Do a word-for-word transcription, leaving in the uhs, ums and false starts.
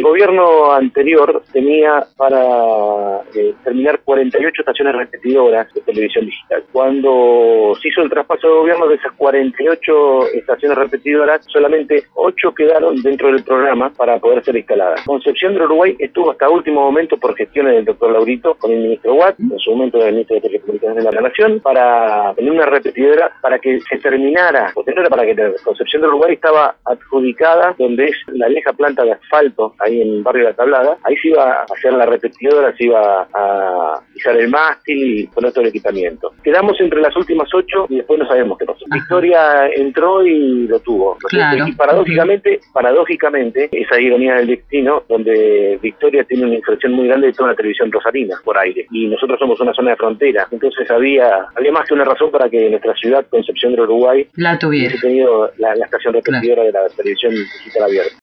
El gobierno anterior tenía para eh, terminar cuarenta y ocho estaciones repetidoras de televisión digital. Cuando se hizo el traspaso de gobierno, de esas cuarenta y ocho estaciones repetidoras, solamente ocho quedaron dentro del programa para poder ser instaladas. Concepción del Uruguay estuvo hasta último momento, por gestiones del doctor Laurito, con el ministro Watt, en su momento del ministro de Telecomunicaciones de la Nación, para tener una repetidora para que se terminara, o tener para que la Concepción del Uruguay estaba adjudicada donde es la vieja planta de asfalto, ahí en el barrio de La Tablada. Ahí se iba a hacer la repetidora, se iba a izar el mástil y poner todo el equipamiento. Quedamos entre las últimas ocho y después no sabemos qué pasó. Ajá. Victoria entró y lo tuvo. Claro. Y paradójicamente, paradójicamente, esa ironía del destino, donde Victoria tiene una inserción muy grande de toda la televisión rosarina por aire, y nosotros somos una zona de frontera. Entonces había había más que una razón para que nuestra ciudad, Concepción del Uruguay, la tuviera, hubiese tenido la, la estación repetidora, claro, de la televisión digital abierta.